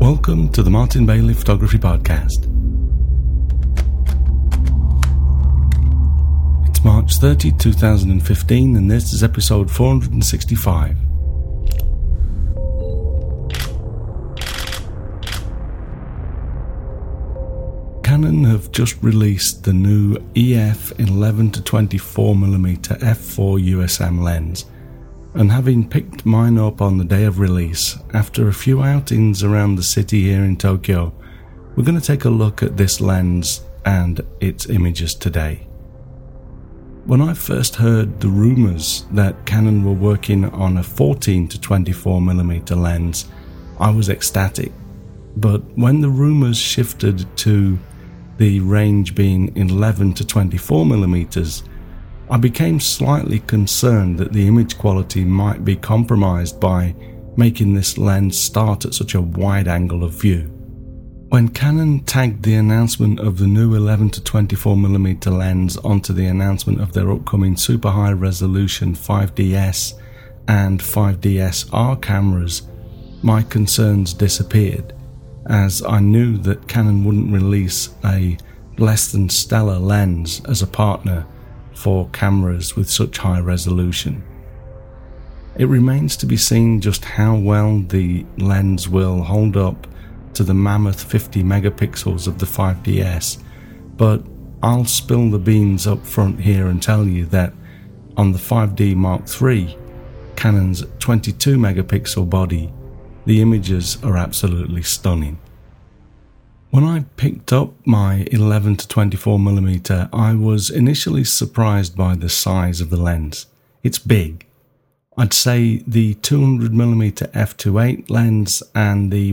Welcome to the Martin Bailey Photography Podcast. It's March 30, 2015, and this is episode 465. Canon have just released the new EF 11-24mm f4 USM lens, and having picked mine up on the day of release, after a few outings around the city here in Tokyo, we're going to take a look at this lens and its images today. When I first heard the rumours that Canon were working on a 14-24mm lens, I was ecstatic, but when the rumours shifted to the range being 11-24mm, I became slightly concerned that the image quality might be compromised by making this lens start at such a wide angle of view. When Canon tagged the announcement of the new 11-24mm lens onto the announcement of their upcoming super high resolution 5DS and 5DSR cameras, my concerns disappeared, as I knew that Canon wouldn't release a less than stellar lens as a partner for cameras with such high resolution. It remains to be seen just how well the lens will hold up to the mammoth 50 megapixels of the 5DS, but I'll spill the beans up front here and tell you that on the 5D Mark III, Canon's 22 megapixel body, the images are absolutely stunning. When I picked up my 11-24mm, I was initially surprised by the size of the lens. It's big. I'd say the 200mm f2.8 lens and the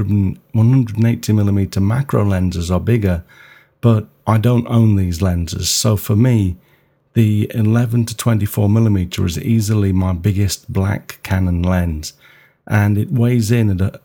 180mm macro lenses are bigger, but I don't own these lenses, so for me, the 11-24mm is easily my biggest black Canon lens, and it weighs in at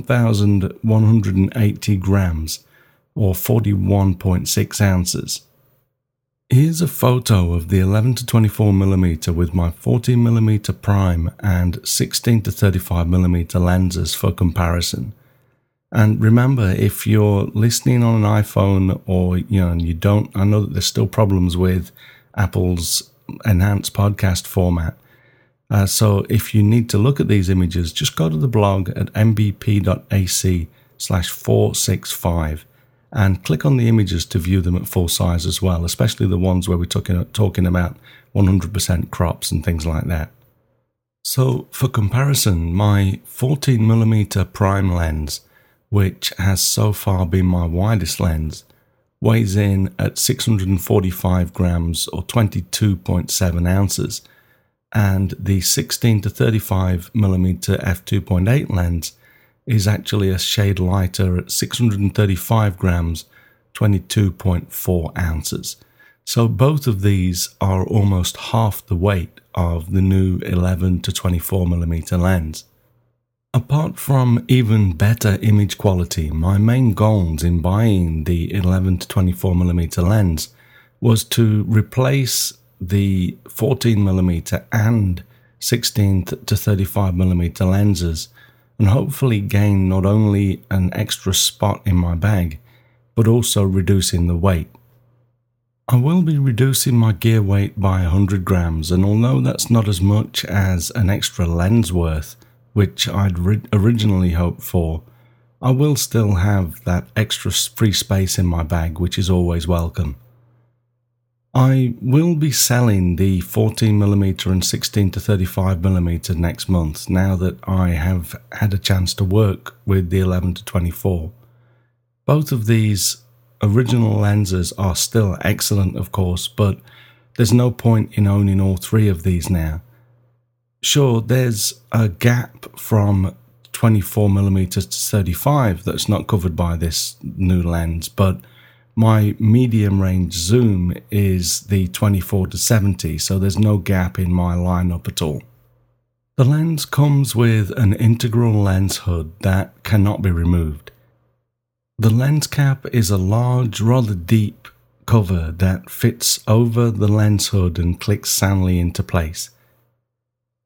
1,180 grams, or 41.6 ounces. Here's a photo of the 11-24mm with my 14mm prime and 16-35mm lenses for comparison. And remember, if you're listening on an iPhone or you don't, I know that there's still problems with Apple's enhanced podcast format. So if you need to look at these images, just go to the blog at mbp.ac/465 and click on the images to view them at full size as well, especially the ones where we're talking about 100% crops and things like that. So for comparison, my 14mm prime lens, which has so far been my widest lens, weighs in at 645 grams or 22.7 ounces, and the 16-35mm f2.8 lens is actually a shade lighter at 635 grams, 22.4 ounces. So both of these are almost half the weight of the new 11-24mm lens. Apart from even better image quality, my main goals in buying the 11-24mm lens was to replace the 14mm and 16-35mm lenses and hopefully gain not only an extra spot in my bag, but also reducing the weight. I will be reducing my gear weight by 100 grams, and although that's not as much as an extra lens worth, which I'd originally hoped for, I will still have that extra free space in my bag, which is always welcome. I will be selling the 14mm and 16-35mm next month, now that I have had a chance to work with the 11-24. Both of these original lenses are still excellent, of course, but there's no point in owning all three of these now. Sure, there's a gap from 24mm to 35 that's not covered by this new lens, but my medium range zoom is the 24 to 70, so there's no gap in my lineup at all. The lens comes with an integral lens hood that cannot be removed. The lens cap is a large, rather deep cover that fits over the lens hood and clicks soundly into place.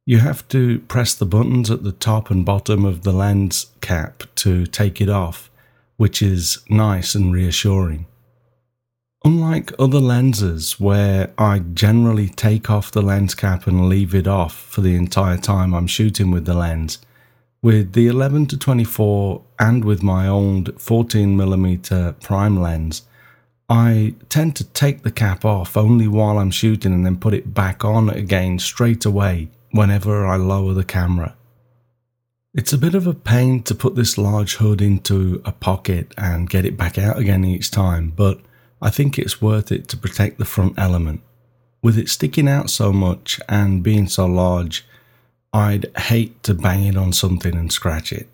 You have to press the buttons at the top and bottom of the lens cap to take it off, which is nice and reassuring. Unlike other lenses where I generally take off the lens cap and leave it off for the entire time I'm shooting with the lens, with the 11-24 and with my old 14mm prime lens, I tend to take the cap off only while I'm shooting and then put it back on again straight away whenever I lower the camera. It's a bit of a pain to put this large hood into a pocket and get it back out again each time, but I think it's worth it to protect the front element. With it sticking out so much and being so large, I'd hate to bang it on something and scratch it.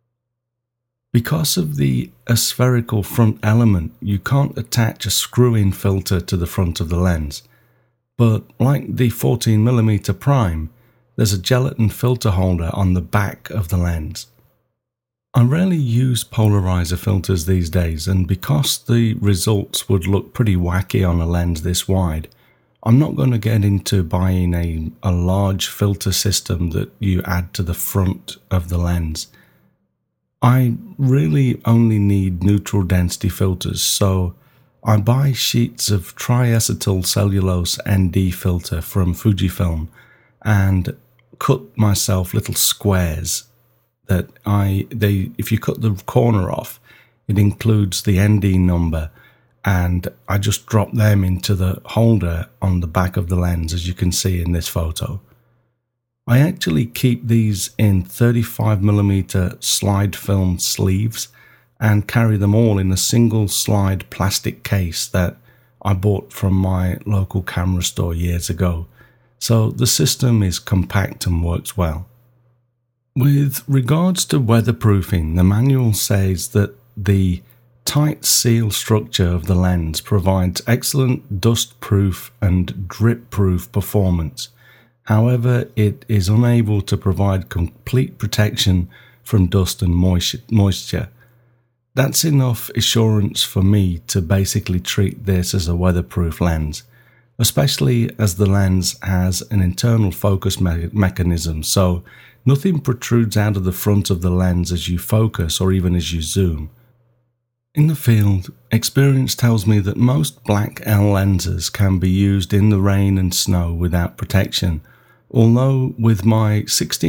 Because of the aspherical front element, you can't attach a screw-in filter to the front of the lens. But like the 14mm prime, there's a gelatin filter holder on the back of the lens. I rarely use polarizer filters these days, and because the results would look pretty wacky on a lens this wide, I'm not going to get into buying a large filter system that you add to the front of the lens. I really only need neutral density filters, so I buy sheets of triacetyl cellulose ND filter from Fujifilm and cut myself little squares that if you cut the corner off, it includes the ND number, and I just drop them into the holder on the back of the lens, as you can see in this photo. I actually keep these in 35mm slide film sleeves and carry them all in a single slide plastic case that I bought from my local camera store years ago, so the system is compact and works well. With regards to weatherproofing, the manual says that the tight seal structure of the lens provides excellent dust-proof and drip-proof performance. However, it is unable to provide complete protection from dust and moisture. That's enough assurance for me to basically treat this as a weatherproof lens, especially as the lens has an internal focus mechanism, so nothing protrudes out of the front of the lens as you focus or even as you zoom. In the field, experience tells me that most black L lenses can be used in the rain and snow without protection, although with my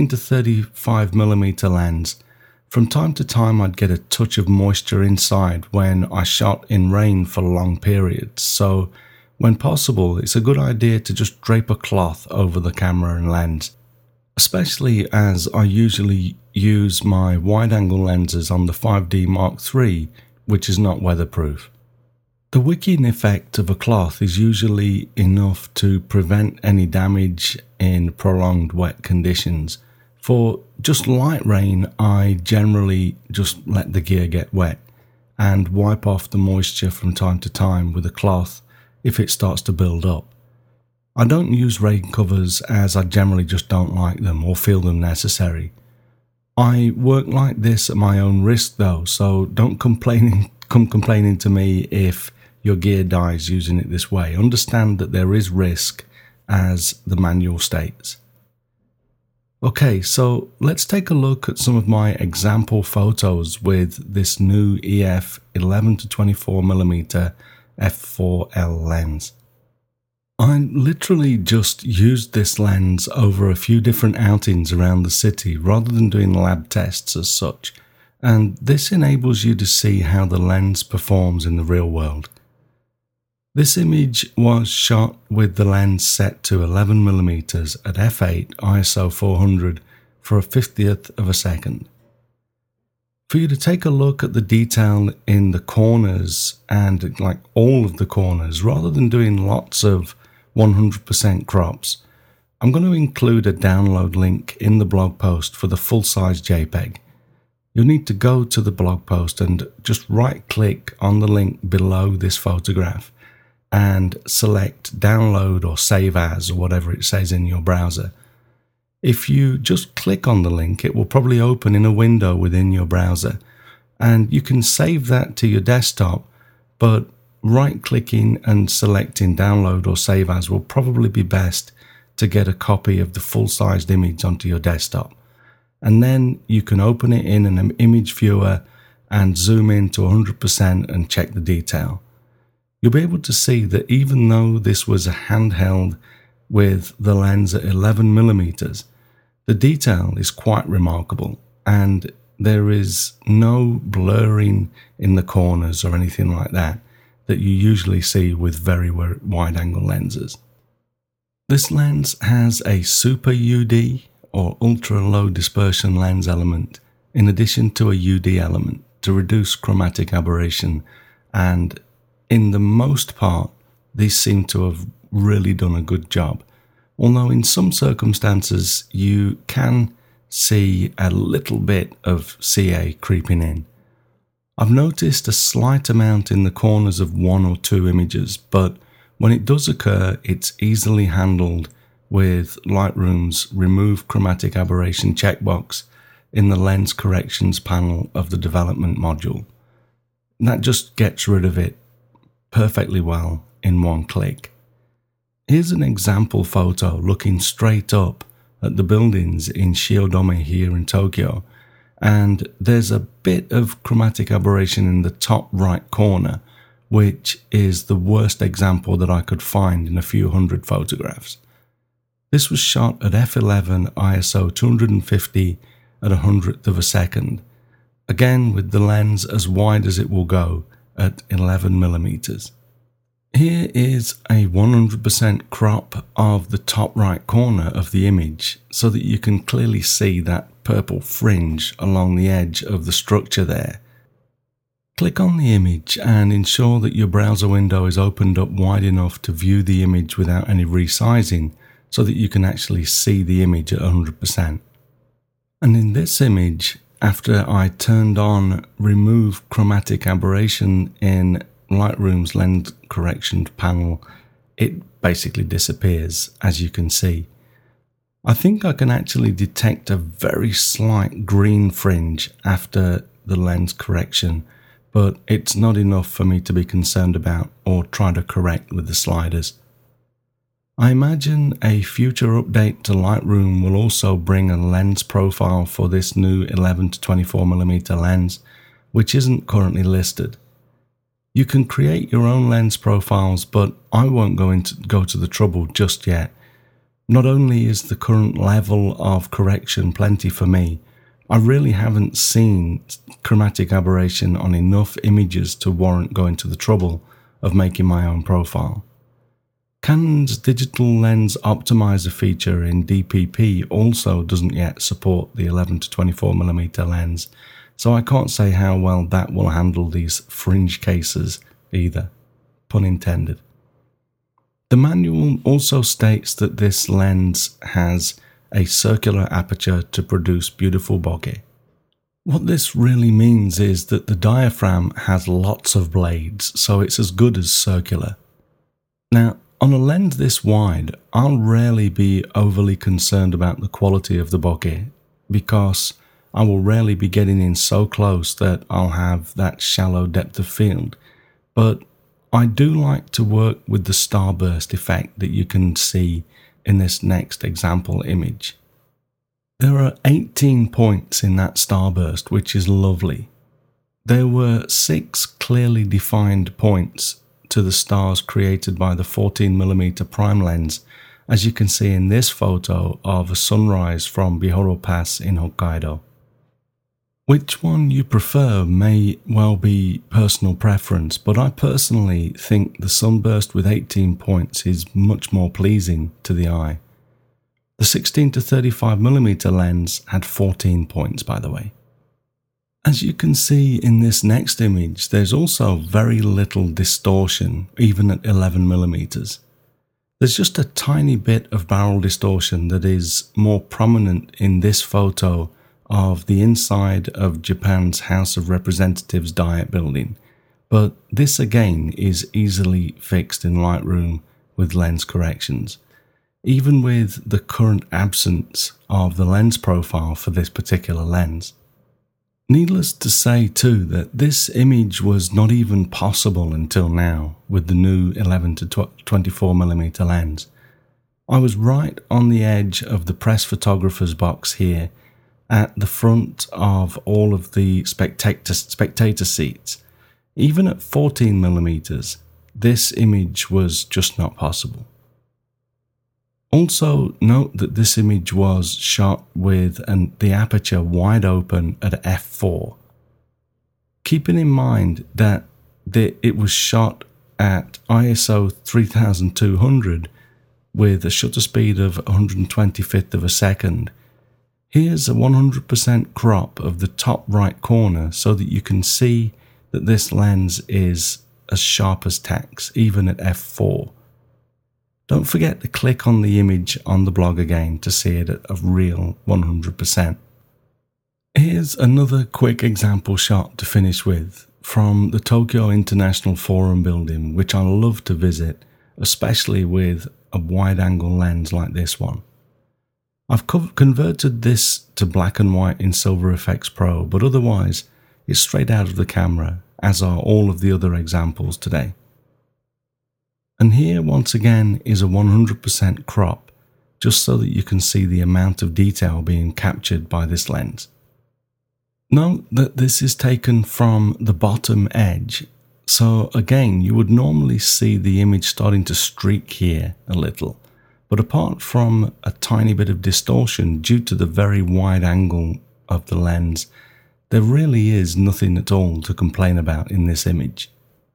16-35mm lens, from time to time I'd get a touch of moisture inside when I shot in rain for long periods, so when possible it's a good idea to just drape a cloth over the camera and lens, especially as I usually use my wide-angle lenses on the 5D Mark III, which is not weatherproof. The wicking effect of a cloth is usually enough to prevent any damage in prolonged wet conditions. For just light rain, I generally just let the gear get wet and wipe off the moisture from time to time with a cloth if it starts to build up. I don't use rain covers as I generally just don't like them or feel them necessary. I work like this at my own risk though, so don't come complaining to me if your gear dies using it this way. Understand that there is risk, as the manual states. Okay, so let's take a look at some of my example photos with this new EF 11-24mm f4L lens. I literally just used this lens over a few different outings around the city rather than doing lab tests as such, and this enables you to see how the lens performs in the real world. This image was shot with the lens set to 11mm at f8 ISO 400 for a 50th of a second. For you to take a look at the detail in the corners and like all of the corners rather than doing lots of 100% crops, I'm going to include a download link in the blog post for the full-size JPEG. You'll need to go to the blog post and just right-click on the link below this photograph and select download or save as or whatever it says in your browser. If you just click on the link, it will probably open in a window within your browser, and you can save that to your desktop, but right-clicking and selecting download or save as will probably be best to get a copy of the full-sized image onto your desktop. And then you can open it in an image viewer and zoom in to 100% and check the detail. You'll be able to see that even though this was a handheld with the lens at 11mm, the detail is quite remarkable, and there is no blurring in the corners or anything like that you usually see with very wide-angle lenses. This lens has a Super UD or ultra-low dispersion lens element in addition to a UD element to reduce chromatic aberration, and in the most part these seem to have really done a good job, although in some circumstances you can see a little bit of CA creeping in. I've noticed a slight amount in the corners of one or two images, but when it does occur, it's easily handled with Lightroom's Remove Chromatic Aberration checkbox in the Lens Corrections panel of the development module. That just gets rid of it perfectly well in one click. Here's an example photo looking straight up at the buildings in Shiodome here in Tokyo, and there's a bit of chromatic aberration in the top right corner, which is the worst example that I could find in a few hundred photographs. This was shot at f11 ISO 250 at 100th of a second, again with the lens as wide as it will go at 11mm. Here is a 100% crop of the top right corner of the image so that you can clearly see that purple fringe along the edge of the structure there. Click on the image and ensure that your browser window is opened up wide enough to view the image without any resizing so that you can actually see the image at 100%. And in this image, after I turned on Remove Chromatic Aberration in Lightroom's Lens Correction panel, it basically disappears, as you can see. I think I can actually detect a very slight green fringe after the lens correction, but it's not enough for me to be concerned about or try to correct with the sliders. I imagine a future update to Lightroom will also bring a lens profile for this new 11 to 24mm lens, which isn't currently listed. You can create your own lens profiles, but I won't go to the trouble just yet. Not only is the current level of correction plenty for me, I really haven't seen chromatic aberration on enough images to warrant going to the trouble of making my own profile. Canon's Digital Lens Optimizer feature in DPP also doesn't yet support the 11 to 24mm lens, so I can't say how well that will handle these fringe cases either, pun intended. The manual also states that this lens has a circular aperture to produce beautiful bokeh. What this really means is that the diaphragm has lots of blades, so it's as good as circular. Now, on a lens this wide, I'll rarely be overly concerned about the quality of the bokeh, because I will rarely be getting in so close that I'll have that shallow depth of field, but I do like to work with the starburst effect that you can see in this next example image. There are 18 points in that starburst, which is lovely. There were 6 clearly defined points to the stars created by the 14mm prime lens, as you can see in this photo of a sunrise from Bihoro Pass in Hokkaido. Which one you prefer may well be personal preference, but I personally think the sunburst with 18 points is much more pleasing to the eye. The 16 to 35mm lens had 14 points, by the way. As you can see in this next image, there's also very little distortion, even at 11mm. There's just a tiny bit of barrel distortion that is more prominent in this photo of the inside of Japan's House of Representatives Diet building, but this again is easily fixed in Lightroom with lens corrections, even with the current absence of the lens profile for this particular lens. Needless to say too that this image was not even possible until now with the new 11 to 24mm lens. I was right on the edge of the press photographer's box here, at the front of all of the spectator seats. Even at 14mm, this image was just not possible. Also, note that this image was shot with the aperture wide open at f4. Keeping in mind that it was shot at ISO 3200 with a shutter speed of 125th of a second, here's a 100% crop of the top right corner so that you can see that this lens is as sharp as tacks, even at f4. Don't forget to click on the image on the blog again to see it at a real 100%. Here's another quick example shot to finish with from the Tokyo International Forum building, which I love to visit, especially with a wide-angle lens like this one. I've converted this to black and white in Silver FX Pro, but otherwise it's straight out of the camera, as are all of the other examples today. And here, once again, is a 100% crop, just so that you can see the amount of detail being captured by this lens. Note that this is taken from the bottom edge, so again, you would normally see the image starting to streak here a little, but apart from a tiny bit of distortion due to the very wide angle of the lens, there really is nothing at all to complain about in this image.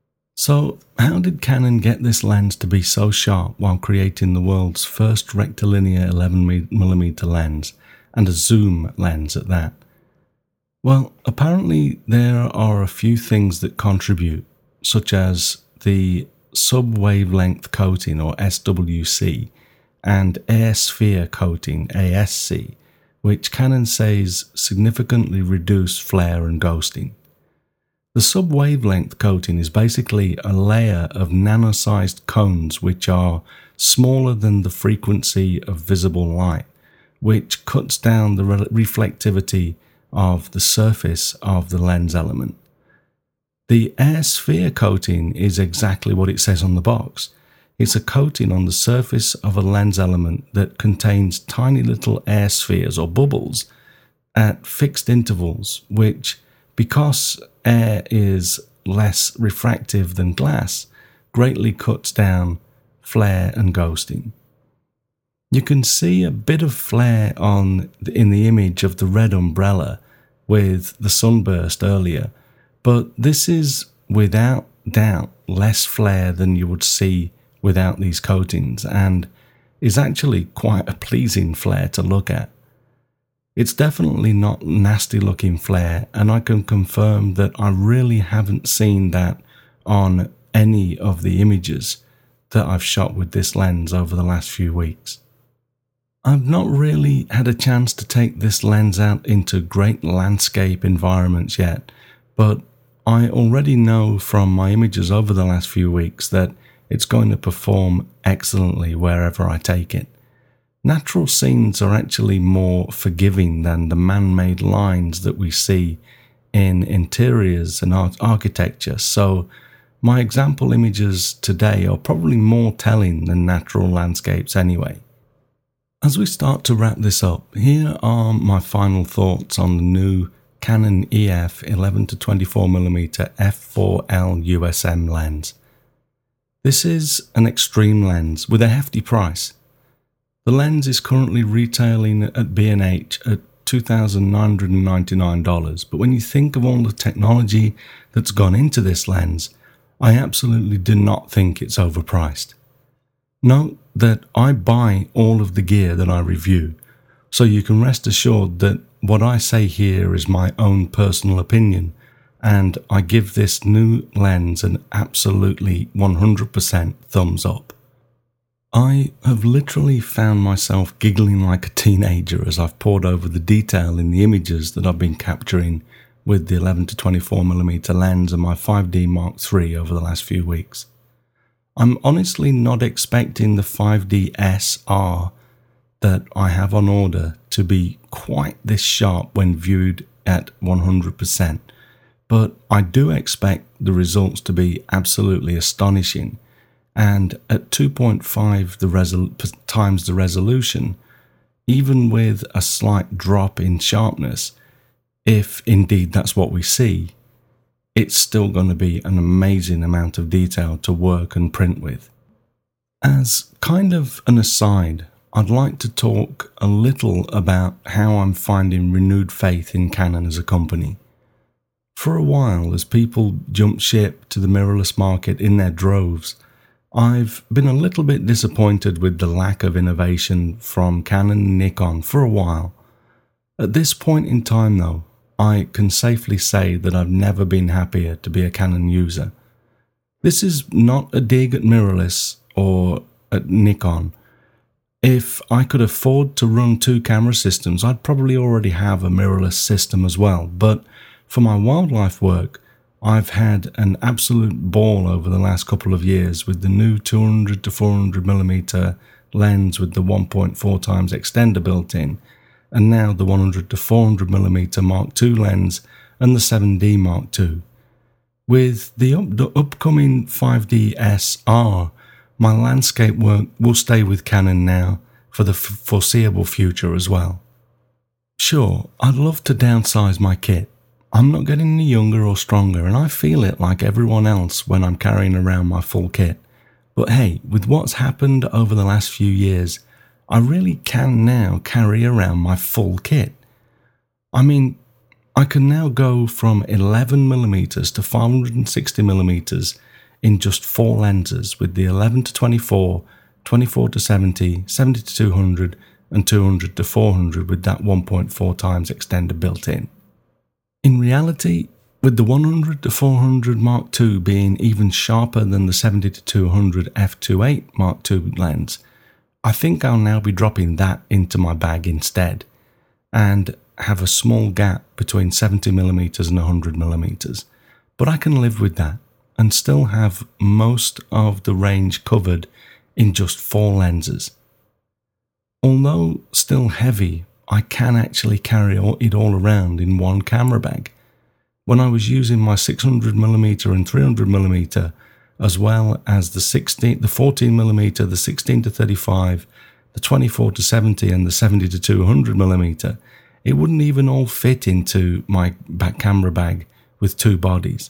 So, how did Canon get this lens to be so sharp while creating the world's first rectilinear 11mm lens, and a zoom lens at that? Well, apparently there are a few things that contribute, such as the sub-wavelength coating, or SWC, and air-sphere coating, ASC, which Canon says significantly reduce flare and ghosting. The sub-wavelength coating is basically a layer of nano-sized cones which are smaller than the frequency of visible light, which cuts down the reflectivity of the surface of the lens element. The air sphere coating is exactly what it says on the box. It's a coating on the surface of a lens element that contains tiny little air spheres or bubbles at fixed intervals, which, because air is less refractive than glass, greatly cuts down flare and ghosting. You can see a bit of flare in the image of the red umbrella with the sunburst earlier, but this is without doubt less flare than you would see without these coatings, and is actually quite a pleasing flare to look at. It's definitely not nasty looking flare, and I can confirm that I really haven't seen that on any of the images that I've shot with this lens over the last few weeks. I've not really had a chance to take this lens out into great landscape environments yet, but I already know from my images over the last few weeks that it's going to perform excellently wherever I take it. Natural scenes are actually more forgiving than the man-made lines that we see in interiors and architecture, so my example images today are probably more telling than natural landscapes anyway. As we start to wrap this up, here are my final thoughts on the new Canon EF 11-24mm f4L USM lens. This is an extreme lens with a hefty price. The lens is currently retailing at B&H at $2,999, but when you think of all the technology that's gone into this lens, I absolutely do not think it's overpriced. Note that I buy all of the gear that I review, so you can rest assured that what I say here is my own personal opinion, and I give this new lens an absolutely 100% thumbs up. I have literally found myself giggling like a teenager as I've pored over the detail in the images that I've been capturing with the 11-24mm lens and my 5D Mark III over the last few weeks. I'm honestly not expecting the 5D SR that I have on order to be quite this sharp when viewed at 100%, but I do expect the results to be absolutely astonishing, and at 2.5 times the resolution, even with a slight drop in sharpness, if indeed that's what we see, it's still going to be an amazing amount of detail to work and print with. As kind of an aside, I'd like to talk a little about how I'm finding renewed faith in Canon as a company. For a while, as people jumped ship to the mirrorless market in their droves, I've been a little bit disappointed with the lack of innovation from Canon and Nikon for a while. At this point in time though, I can safely say that I've never been happier to be a Canon user. This is not a dig at mirrorless or at Nikon. If I could afford to run 2 camera systems, I'd probably already have a mirrorless system as well, but for my wildlife work, I've had an absolute ball over the last couple of years with the new 200 to 400mm lens with the 1.4 times extender built in, and now the 100 to 400mm Mark II lens and the 7D Mark II. With the upcoming 5DS-R, my landscape work will stay with Canon now for the foreseeable future as well. Sure, I'd love to downsize my kit. I'm not getting any younger or stronger, and I feel it like everyone else when I'm carrying around my full kit. But hey, with what's happened over the last few years, I really can now carry around my full kit. I mean, I can now go from 11mm to 560mm in just 4 lenses with the 11 to 24, 24 to 70, 70 to 200 and 200 to 400 with that 1.4 times extender built in. In reality, with the 100 to 400 Mark II being even sharper than the 70 to 200 f2.8 Mark II lens, I think I'll now be dropping that into my bag instead and have a small gap between 70mm and 100mm, but I can live with that and still have most of the range covered in just 4 lenses. Although still heavy, I can actually carry it all around in one camera bag. When I was using my 600mm and 300mm, as well as the 14mm, the 16 to 35, the 24 to 70 and the 70 to 200mm, it wouldn't even all fit into my back camera bag with 2 bodies.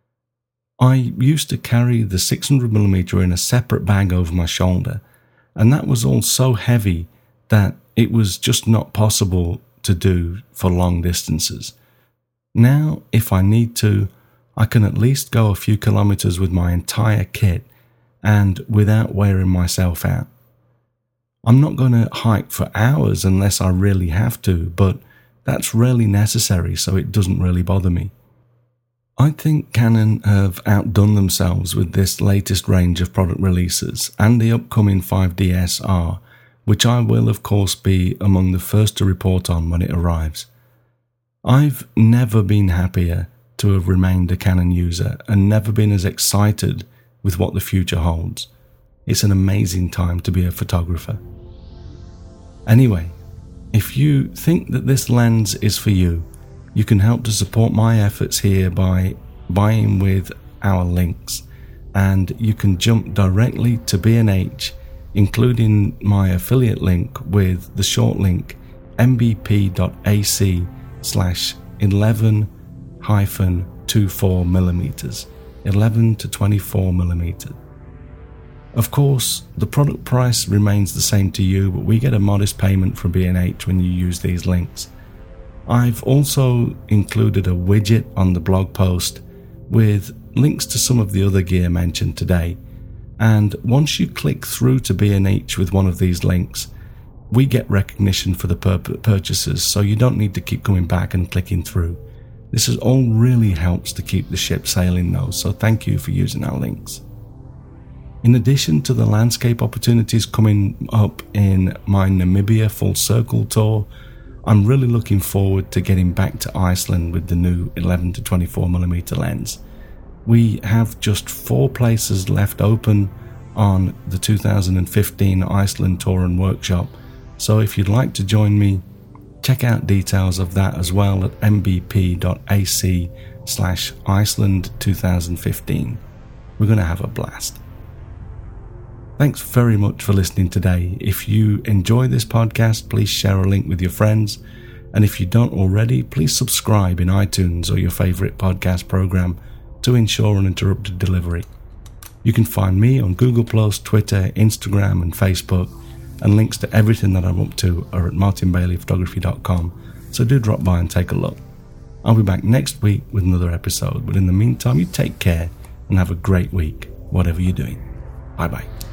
I used to carry the 600mm in a separate bag over my shoulder, and that was all so heavy that it was just not possible to do for long distances. Now, if I need to, I can at least go a few kilometers with my entire kit and without wearing myself out. I'm not going to hike for hours unless I really have to, but that's rarely necessary, so it doesn't really bother me. I think Canon have outdone themselves with this latest range of product releases and the upcoming 5DS-R, which I will of course be among the first to report on when it arrives. I've never been happier to have remained a Canon user and never been as excited with what the future holds. It's an amazing time to be a photographer. Anyway, if you think that this lens is for you, you can help to support my efforts here by buying with our links, and you can jump directly to B&H, including my affiliate link with the short link mbp.ac/11-24mm, 11 to 24mm. Of course, the product price remains the same to you, but we get a modest payment from B&H when you use these links. I've also included a widget on the blog post with links to some of the other gear mentioned today, and once you click through to B&H with one of these links, we get recognition for the purchases, so you don't need to keep coming back and clicking through. This all really helps to keep the ship sailing though, so thank you for using our links. In addition to the landscape opportunities coming up in my Namibia Full Circle tour, I'm really looking forward to getting back to Iceland with the new 11 to 24mm lens. We have just 4 places left open on the 2015 Iceland tour and workshop, so if you'd like to join me, check out details of that as well at mbp.ac/Iceland 2015. We're going to have a blast. Thanks very much for listening today. If you enjoy this podcast, please share a link with your friends. And if you don't already, please subscribe in iTunes or your favourite podcast program to ensure uninterrupted delivery. You can find me on Google+, Twitter, Instagram and Facebook, and links to everything that I'm up to are at martinbaileyphotography.com, so do drop by and take a look. I'll be back next week with another episode, but in the meantime, you take care and have a great week, whatever you're doing. Bye-bye.